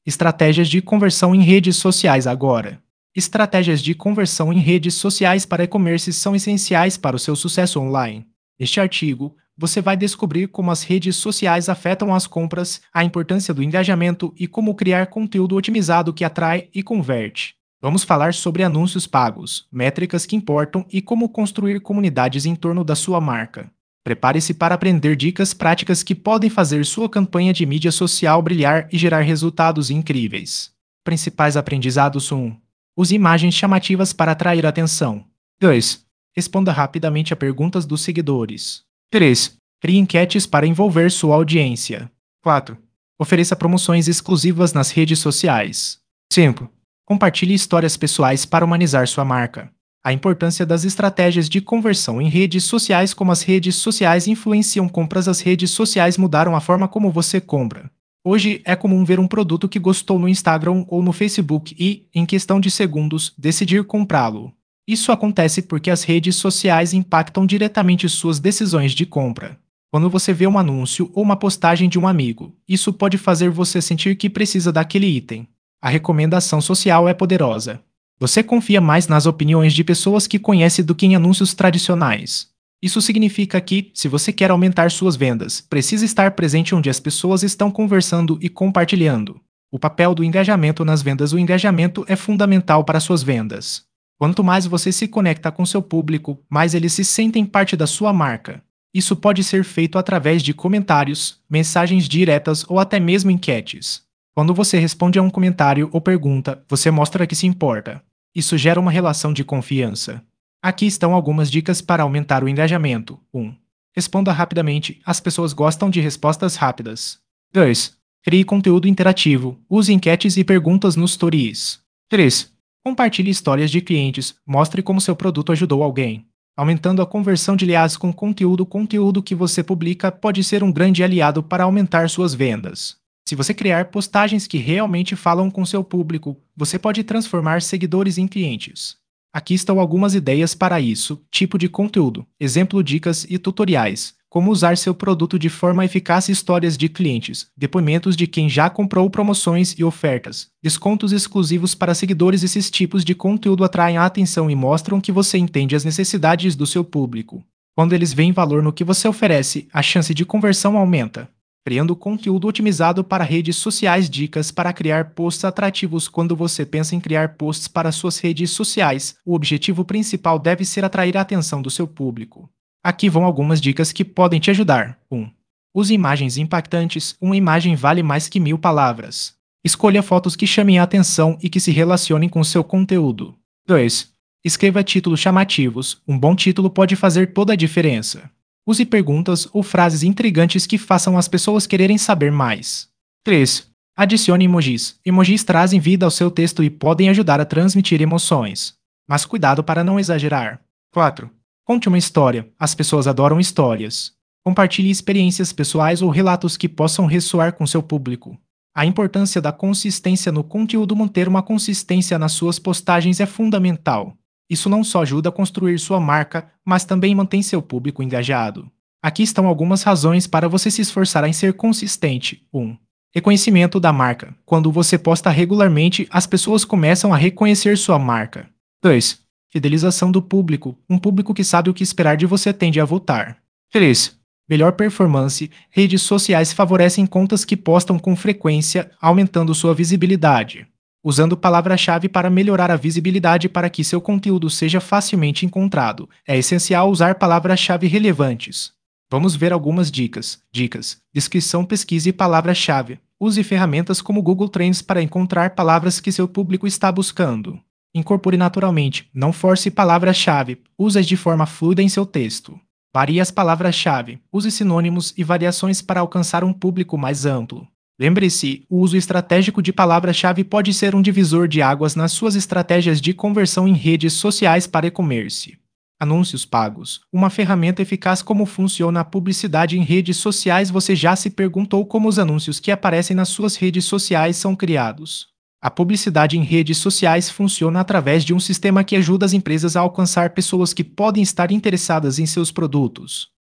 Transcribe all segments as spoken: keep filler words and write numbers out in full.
Estratégias de conversão em redes sociais agora. Estratégias de conversão em redes sociais para e-commerce são essenciais para o seu sucesso online. Neste artigo, você vai descobrir como as redes sociais afetam as compras, a importância do engajamento e como criar conteúdo otimizado que atrai e converte. Vamos falar sobre anúncios pagos, métricas que importam e como construir comunidades em torno da sua marca. Prepare-se para aprender dicas práticas que podem fazer sua campanha de mídia social brilhar e gerar resultados incríveis. Principais aprendizados: um. Use imagens chamativas para atrair atenção. dois. Responda rapidamente a perguntas dos seguidores. três. Crie enquetes para envolver sua audiência. quatro. Ofereça promoções exclusivas nas redes sociais. cinco. Compartilhe histórias pessoais para humanizar sua marca. A importância das estratégias de conversão em redes sociais. Como as redes sociais influenciam compras. As redes sociais mudaram a forma como você compra. Hoje é comum ver um produto que gostou no Instagram ou no Facebook e, em questão de segundos, decidir comprá-lo. Isso acontece porque as redes sociais impactam diretamente suas decisões de compra. Quando você vê um anúncio ou uma postagem de um amigo, isso pode fazer você sentir que precisa daquele item. A recomendação social é poderosa. Você confia mais nas opiniões de pessoas que conhece do que em anúncios tradicionais. Isso significa que, se você quer aumentar suas vendas, precisa estar presente onde as pessoas estão conversando e compartilhando. O papel do engajamento nas vendas. O engajamento é fundamental para suas vendas. Quanto mais você se conecta com seu público, mais eles se sentem parte da sua marca. Isso pode ser feito através de comentários, mensagens diretas ou até mesmo enquetes. Quando você responde a um comentário ou pergunta, você mostra que se importa. Isso gera uma relação de confiança. Aqui estão algumas dicas para aumentar o engajamento. um. Responda rapidamente. As pessoas gostam de respostas rápidas. dois. Crie conteúdo interativo. Use enquetes e perguntas nos stories. três. Compartilhe histórias de clientes. Mostre como seu produto ajudou alguém. Aumentando a conversão de leads com conteúdo. O conteúdo que você publica pode ser um grande aliado para aumentar suas vendas. Se você criar postagens que realmente falam com seu público, você pode transformar seguidores em clientes. Aqui estão algumas ideias para isso: tipo de conteúdo, exemplo, dicas e tutoriais, como usar seu produto de forma eficaz, histórias de clientes, depoimentos de quem já comprou, promoções e ofertas, descontos exclusivos para seguidores. Esses tipos de conteúdo atraem a atenção e mostram que você entende as necessidades do seu público. Quando eles veem valor no que você oferece, a chance de conversão aumenta. Criando conteúdo otimizado para redes sociais. Dicas para criar posts atrativos. Quando você pensa em criar posts para suas redes sociais, o objetivo principal deve ser atrair a atenção do seu público. Aqui vão algumas dicas que podem te ajudar. um. Use imagens impactantes. Uma imagem vale mais que mil palavras. Escolha fotos que chamem a atenção e que se relacionem com seu conteúdo. dois. Escreva títulos chamativos. Um bom título pode fazer toda a diferença. Use perguntas ou frases intrigantes que façam as pessoas quererem saber mais. três. Adicione emojis. Emojis trazem vida ao seu texto e podem ajudar a transmitir emoções. Mas cuidado para não exagerar. quatro. Conte uma história. As pessoas adoram histórias. Compartilhe experiências pessoais ou relatos que possam ressoar com seu público. A importância da consistência no conteúdo. Manter uma consistência nas suas postagens é fundamental. Isso não só ajuda a construir sua marca, mas também mantém seu público engajado. Aqui estão algumas razões para você se esforçar em ser consistente. um. Reconhecimento da marca. Quando você posta regularmente, as pessoas começam a reconhecer sua marca. dois. Fidelização do público. Um público que sabe o que esperar de você tende a voltar. três. Melhor performance. Redes sociais favorecem contas que postam com frequência, aumentando sua visibilidade. Usando palavra-chave para melhorar a visibilidade. Para que seu conteúdo seja facilmente encontrado, é essencial usar palavras-chave relevantes. Vamos ver algumas dicas. Dicas: descrição, pesquisa e palavra-chave. Use ferramentas como Google Trends para encontrar palavras que seu público está buscando. Incorpore naturalmente, não force palavras-chave, use-as de forma fluida em seu texto. Varie as palavras-chave, use sinônimos e variações para alcançar um público mais amplo. Lembre-se, o uso estratégico de palavra-chave pode ser um divisor de águas nas suas estratégias de conversão em redes sociais para e-commerce. Anúncios pagos. Uma ferramenta eficaz. Como funciona a publicidade em redes sociais? Você já se perguntou como os anúncios que aparecem nas suas redes sociais são criados? A publicidade em redes sociais funciona através de um sistema que ajuda as empresas a alcançar pessoas que podem estar interessadas em seus produtos.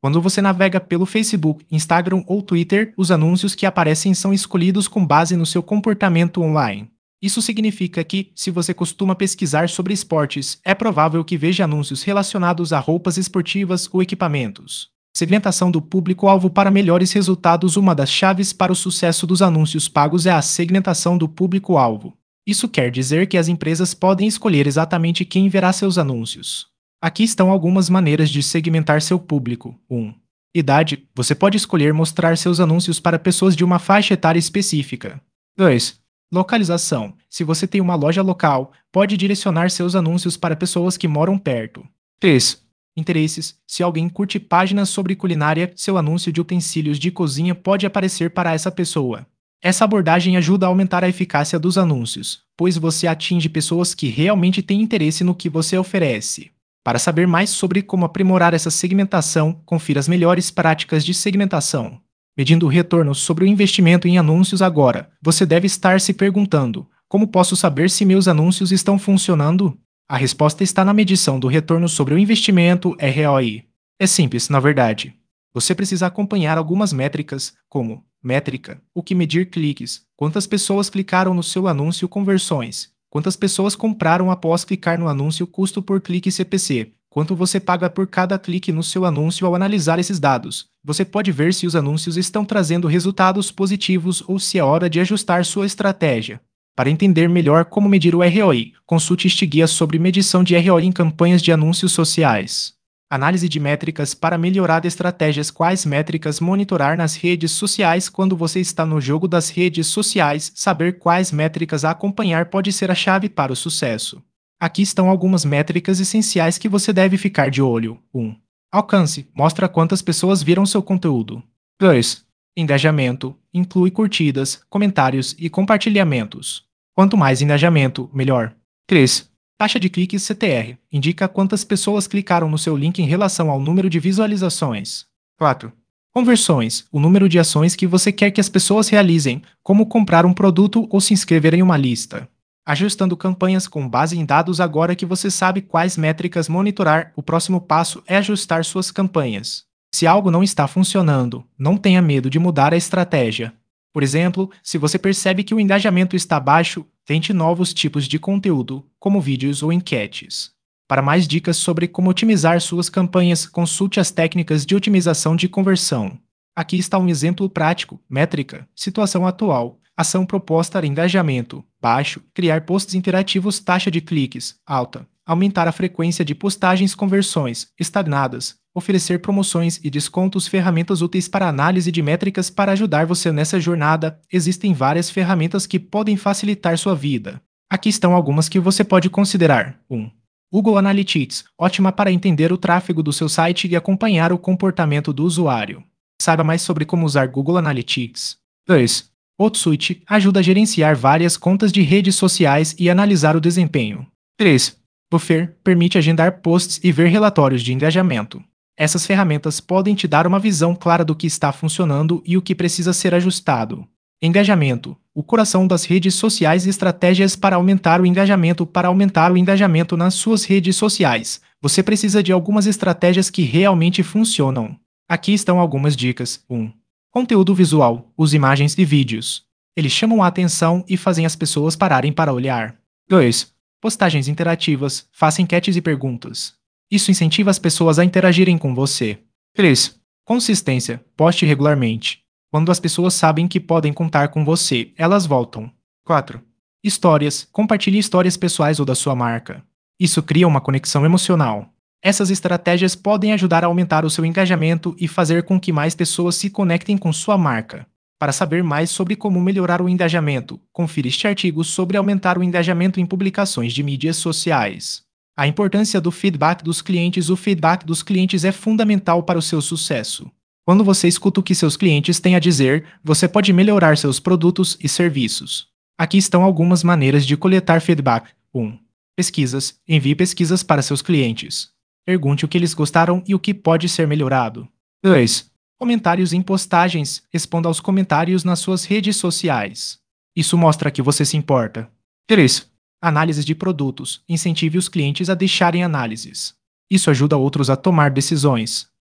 Quando você navega pelo Facebook, Instagram ou Twitter, os anúncios que aparecem são escolhidos com base no seu comportamento online. Isso significa que, se você costuma pesquisar sobre esportes, é provável que veja anúncios relacionados a roupas esportivas ou equipamentos. Segmentação do público-alvo para melhores resultados. Uma das chaves para o sucesso dos anúncios pagos é a segmentação do público-alvo. Isso quer dizer que as empresas podem escolher exatamente quem verá seus anúncios. Aqui estão algumas maneiras de segmentar seu público. um. Idade. Você pode escolher mostrar seus anúncios para pessoas de uma faixa etária específica. dois. Localização. Se você tem uma loja local, pode direcionar seus anúncios para pessoas que moram perto. três. Interesses. Se alguém curte páginas sobre culinária, seu anúncio de utensílios de cozinha pode aparecer para essa pessoa. Essa abordagem ajuda a aumentar a eficácia dos anúncios, pois você atinge pessoas que realmente têm interesse no que você oferece. Para saber mais sobre como aprimorar essa segmentação, confira as melhores práticas de segmentação. Medindo o retorno sobre o investimento em anúncios agora, você deve estar se perguntando: como posso saber se meus anúncios estão funcionando? A resposta está na medição do retorno sobre o investimento, R O I. É simples, na verdade. Você precisa acompanhar algumas métricas, como métrica, o que medir cliques, quantas pessoas clicaram no seu anúncio, conversões, quantas pessoas compraram após clicar no anúncio, custo por clique C P C, quanto você paga por cada clique no seu anúncio. Ao analisar esses dados, você pode ver se os anúncios estão trazendo resultados positivos ou se é hora de ajustar sua estratégia. Para entender melhor como medir o R O I, consulte este guia sobre medição de R O I em campanhas de anúncios sociais. Análise de métricas para melhorar estratégias. Quais métricas monitorar nas redes sociais? Quando você está no jogo das redes sociais, saber quais métricas a acompanhar pode ser a chave para o sucesso. Aqui estão algumas métricas essenciais que você deve ficar de olho. um. Alcance. Mostra quantas pessoas viram seu conteúdo. dois. Engajamento. Inclui curtidas, comentários e compartilhamentos. Quanto mais engajamento, melhor. três. Taxa de cliques C T R. Indica quantas pessoas clicaram no seu link em relação ao número de visualizações. quatro. Conversões. O número de ações que você quer que as pessoas realizem, como comprar um produto ou se inscrever em uma lista. Ajustando campanhas com base em dados. Agora que você sabe quais métricas monitorar, o próximo passo é ajustar suas campanhas. Se algo não está funcionando, não tenha medo de mudar a estratégia. Por exemplo, se você percebe que o engajamento está baixo, tente novos tipos de conteúdo, como vídeos ou enquetes. Para mais dicas sobre como otimizar suas campanhas, consulte as técnicas de otimização de conversão. Aqui está um exemplo prático: métrica, situação atual, ação proposta, engajamento, baixo, criar posts interativos, taxa de cliques, alta, aumentar a frequência de postagens, conversões, estagnadas, oferecer promoções e descontos. Ferramentas úteis para análise de métricas. Para ajudar você nessa jornada, existem várias ferramentas que podem facilitar sua vida. Aqui estão algumas que você pode considerar. um. Google Analytics, ótima para entender o tráfego do seu site e acompanhar o comportamento do usuário. Saiba mais sobre como usar Google Analytics. dois. Hootsuite ajuda a gerenciar várias contas de redes sociais e analisar o desempenho. três. Buffer permite agendar posts e ver relatórios de engajamento. Essas ferramentas podem te dar uma visão clara do que está funcionando e o que precisa ser ajustado. Engajamento, o coração das redes sociais. Estratégias para aumentar o engajamento. Para aumentar o engajamento nas suas redes sociais, você precisa de algumas estratégias que realmente funcionam. Aqui estão algumas dicas. um. Conteúdo visual. Use imagens e vídeos. Eles chamam a atenção e fazem as pessoas pararem para olhar. dois. Postagens interativas. Faça enquetes e perguntas. Isso incentiva as pessoas a interagirem com você. três. Consistência. Poste regularmente. Quando as pessoas sabem que podem contar com você, elas voltam. quatro. Histórias. Compartilhe histórias pessoais ou da sua marca. Isso cria uma conexão emocional. Essas estratégias podem ajudar a aumentar o seu engajamento e fazer com que mais pessoas se conectem com sua marca. Para saber mais sobre como melhorar o engajamento, confira este artigo sobre aumentar o engajamento em publicações de mídias sociais. A importância do feedback dos clientes. O feedback dos clientes é fundamental para o seu sucesso. Quando você escuta o que seus clientes têm a dizer, você pode melhorar seus produtos e serviços. Aqui estão algumas maneiras de coletar feedback. um. Pesquisas. Envie pesquisas para seus clientes. Pergunte o que eles gostaram e o que pode ser melhorado. dois. Comentários em postagens. Responda aos comentários nas suas redes sociais. Isso mostra que você se importa. três. Análises de produtos. Incentive os clientes a deixarem análises. Isso ajuda outros a tomar decisões.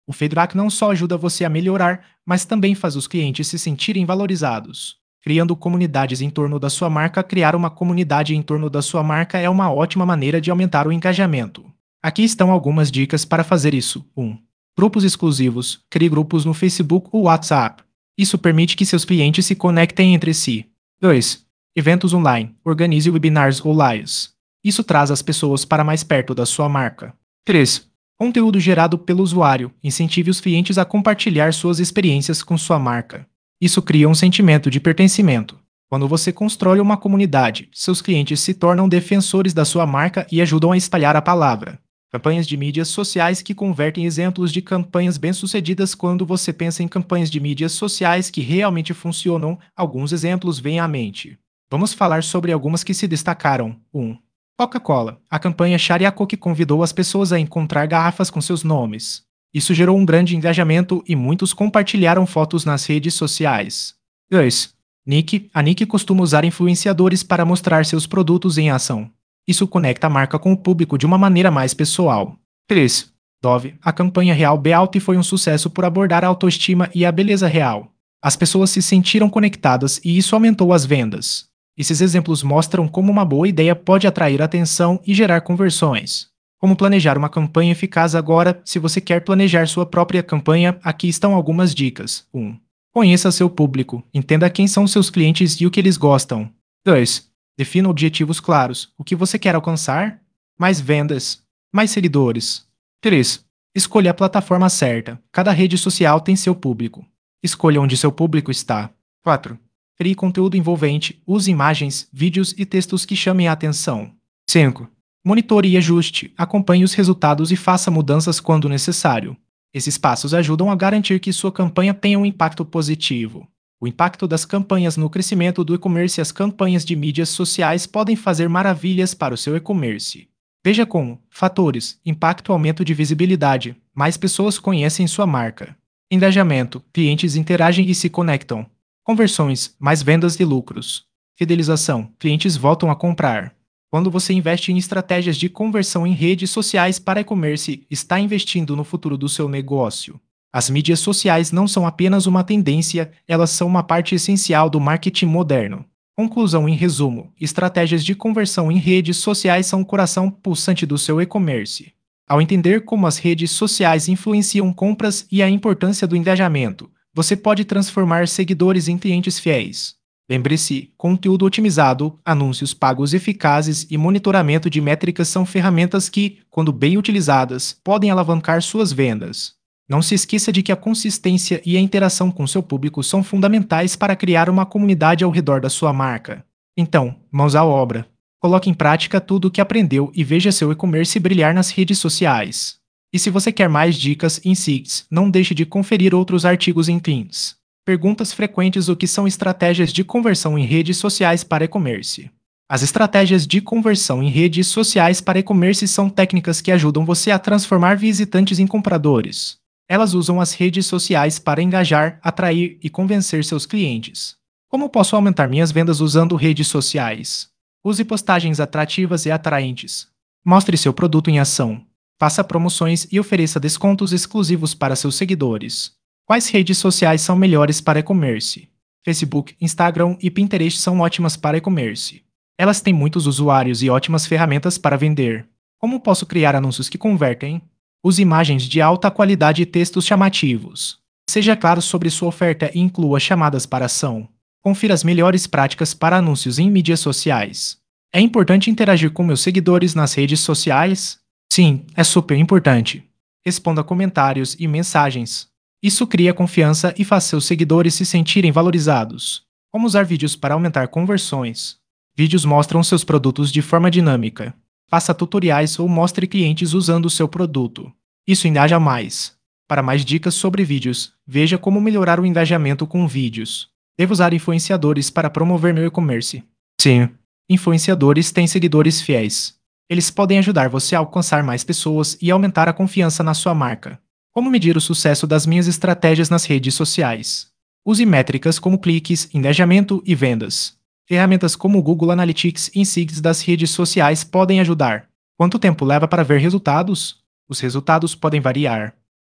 O feedback não só ajuda você a melhorar, mas também faz os clientes se sentirem valorizados. Criando comunidades em torno da sua marca, criar uma comunidade em torno da sua marca é uma ótima maneira de aumentar o engajamento. Aqui estão algumas dicas para fazer isso. um. Grupos exclusivos. Crie grupos no Facebook ou WhatsApp. Isso permite que seus clientes se conectem entre si. dois. Eventos online. Organize webinars ou lives. Isso traz as pessoas para mais perto da sua marca. três. Conteúdo gerado pelo usuário. Incentive os clientes a compartilhar suas experiências com sua marca. Isso cria um sentimento de pertencimento. Quando você constrói uma comunidade, seus clientes se tornam defensores da sua marca e ajudam a espalhar a palavra. Campanhas de mídias sociais que convertem. Exemplos de campanhas bem-sucedidas. Quando você pensa em campanhas de mídias sociais que realmente funcionam, alguns exemplos vêm à mente. Vamos falar sobre algumas que se destacaram. um. Coca-Cola. A campanha Share a Coke convidou as pessoas a encontrar garrafas com seus nomes. Isso gerou um grande engajamento e muitos compartilharam fotos nas redes sociais. dois. Nike. A Nike costuma usar influenciadores para mostrar seus produtos em ação. Isso conecta a marca com o público de uma maneira mais pessoal. três. Dove. A campanha Real Beauty foi um sucesso por abordar a autoestima e a beleza real. As pessoas se sentiram conectadas e isso aumentou as vendas. Esses exemplos mostram como uma boa ideia pode atrair atenção e gerar conversões. Como planejar uma campanha eficaz agora? Se você quer planejar sua própria campanha, aqui estão algumas dicas. um. Conheça seu público. Entenda quem são seus clientes e o que eles gostam. dois. Defina objetivos claros. O que você quer alcançar? Mais vendas. Mais seguidores. três. Escolha a plataforma certa. Cada rede social tem seu público. Escolha onde seu público está. quatro. Crie conteúdo envolvente. Use imagens, vídeos e textos que chamem a atenção. cinco. Monitore e ajuste. Acompanhe os resultados e faça mudanças quando necessário. Esses passos ajudam a garantir que sua campanha tenha um impacto positivo. O impacto das campanhas no crescimento do e-commerce. As campanhas de mídias sociais podem fazer maravilhas para o seu e-commerce. Veja como fatores: impacto, aumento de visibilidade, mais pessoas conhecem sua marca. Engajamento, clientes interagem e se conectam. Conversões, mais vendas e lucros. Fidelização, clientes voltam a comprar. Quando você investe em estratégias de conversão em redes sociais para e-commerce, está investindo no futuro do seu negócio. As mídias sociais não são apenas uma tendência, elas são uma parte essencial do marketing moderno. Conclusão em resumo: estratégias de conversão em redes sociais são o coração pulsante do seu e-commerce. Ao entender como as redes sociais influenciam compras e a importância do engajamento, você pode transformar seguidores em clientes fiéis. Lembre-se, conteúdo otimizado, anúncios pagos eficazes e monitoramento de métricas são ferramentas que, quando bem utilizadas, podem alavancar suas vendas. Não se esqueça de que a consistência e a interação com seu público são fundamentais para criar uma comunidade ao redor da sua marca. Então, mãos à obra. Coloque em prática tudo o que aprendeu e veja seu e-commerce brilhar nas redes sociais. E se você quer mais dicas e insights, não deixe de conferir outros artigos em Teams. Perguntas frequentes: o que são estratégias de conversão em redes sociais para e-commerce? As estratégias de conversão em redes sociais para e-commerce são técnicas que ajudam você a transformar visitantes em compradores. Elas usam as redes sociais para engajar, atrair e convencer seus clientes. Como posso aumentar minhas vendas usando redes sociais? Use postagens atrativas e atraentes. Mostre seu produto em ação. Faça promoções e ofereça descontos exclusivos para seus seguidores. Quais redes sociais são melhores para e-commerce? Facebook, Instagram e Pinterest são ótimas para e-commerce. Elas têm muitos usuários e ótimas ferramentas para vender. Como posso criar anúncios que convertem? Use imagens de alta qualidade e textos chamativos. Seja claro sobre sua oferta e inclua chamadas para ação. Confira as melhores práticas para anúncios em mídias sociais. É importante interagir com meus seguidores nas redes sociais? Sim, é super importante. Responda comentários e mensagens. Isso cria confiança e faz seus seguidores se sentirem valorizados. Como usar vídeos para aumentar conversões? Vídeos mostram seus produtos de forma dinâmica. Faça tutoriais ou mostre clientes usando o seu produto. Isso engaja mais. Para mais dicas sobre vídeos, veja como melhorar o engajamento com vídeos. Devo usar influenciadores para promover meu e-commerce? Sim, influenciadores têm seguidores fiéis. Eles podem ajudar você a alcançar mais pessoas e aumentar a confiança na sua marca. Como medir o sucesso das minhas estratégias nas redes sociais? Use métricas como cliques, engajamento e vendas. Ferramentas como o Google Analytics e Insights das redes sociais podem ajudar. Quanto tempo leva para ver resultados? Os resultados podem variar.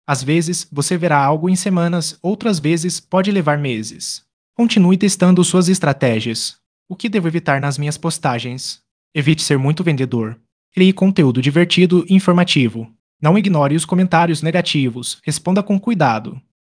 Às vezes, você verá algo em semanas, outras vezes pode levar meses. Continue testando suas estratégias. O que devo evitar nas minhas postagens? Evite ser muito vendedor. Crie conteúdo divertido e informativo. Não ignore os comentários negativos, responda com cuidado.